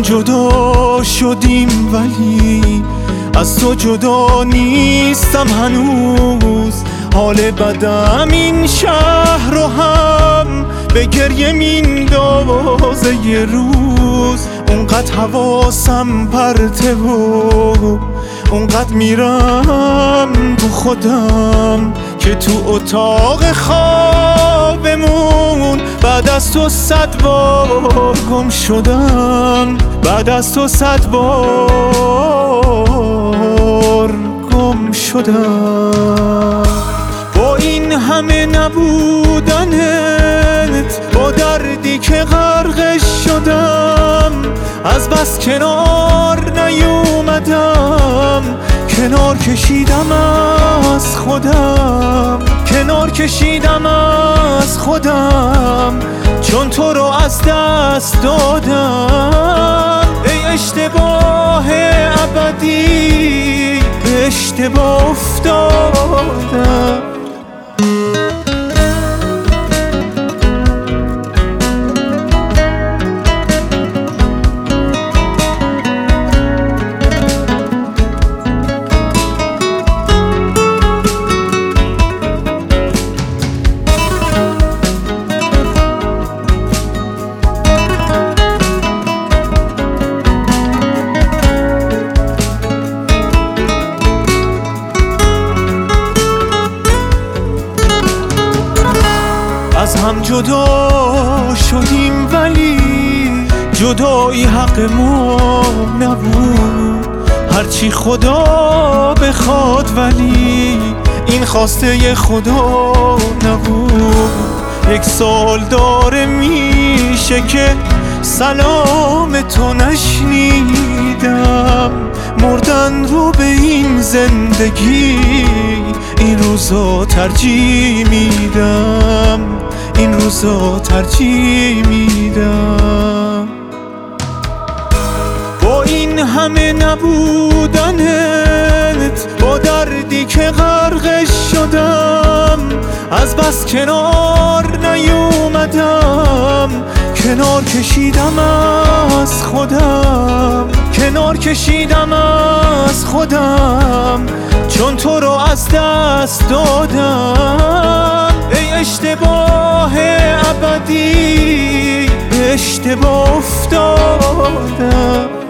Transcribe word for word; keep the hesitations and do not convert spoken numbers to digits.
جدا شدیم ولی از تو جدا نیستم هنوز. حال بدم این شهر رو هم به گریه میندازه یه روز. اونقدر حواسم پرته و اونقدر میرم تو خودم که تو اتاق خوابمون بعد از تو صد بار گم شدم. بعد از تو صد بار گم شدم. با این همه نبودنت، با دردی که غرقش شدم، از بس کنار نیومدم. کنار کشیدم از خودم، کنار کشیدم از خودم، چون تو رو از دست دادم. ای اشتباه ابدی، به اشتباه افتادم. از هم جدا شدیم ولی جدایی حق ما نبود. هرچی خدا بخواد ولی این خواسته خدا نبود. یک سال داره میشه که سلام تو نشنیدم. مردن رو به این زندگی این روزا ترجیح میدم، این روزا ترجیح میدم. با این همه نبودنت، با دردی که غرقش شدم، از بس کنار نیومدم. کنار کشیدم از خودم، کنار کشیدم از خودم، چون تو رو از دست دادم. ای اشتباه ابدی، به اشتباه افتادم.